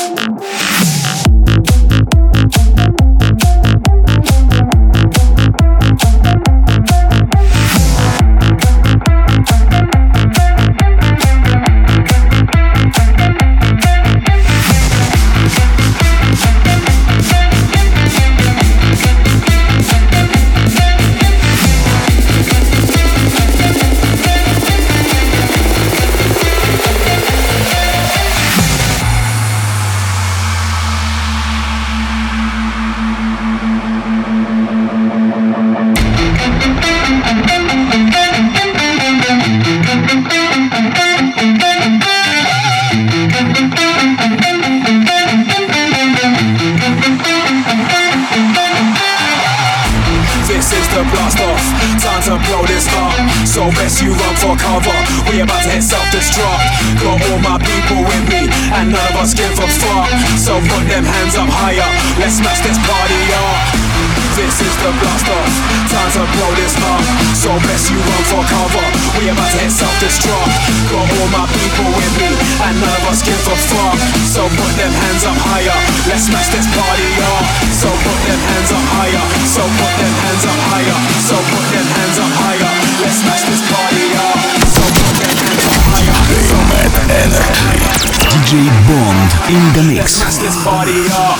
DJ Bond in the mix. Let's this party up.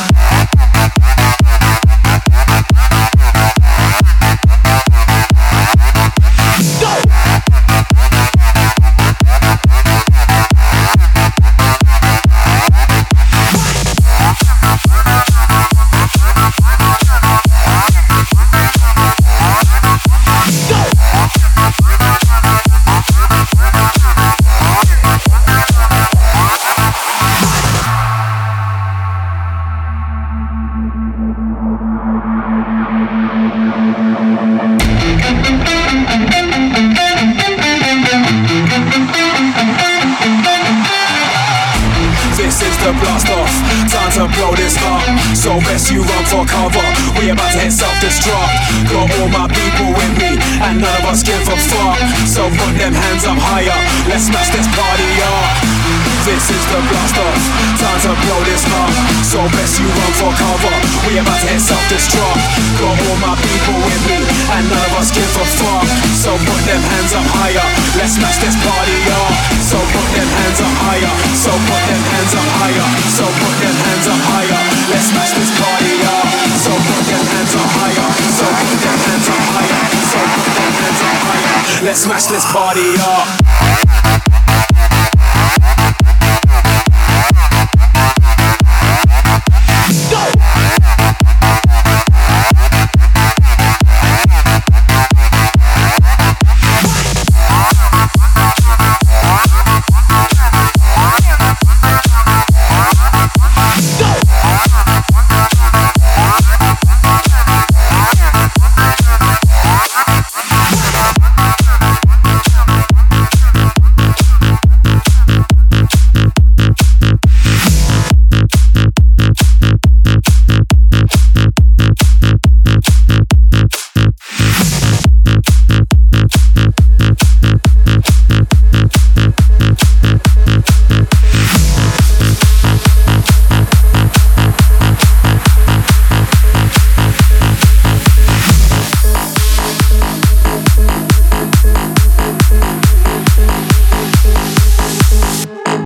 So best you run for cover. We about to hit self-destruct. Got all my people with me, and none of us give a fuck. So put them hands up higher. Let's smash this party up. This is the blast off. Time to blow this up. So best you run for cover. We about to hit self-destruct. Got all my people with me, and none of us give a fuck. So put them hands up higher. Let's smash this party up. So put them hands up higher. So put them hands up higher. So put them hands up higher. Let's smash this party up. So put them hands up higher. So put them hands up higher. So put them hands up higher. Let's smash this party up.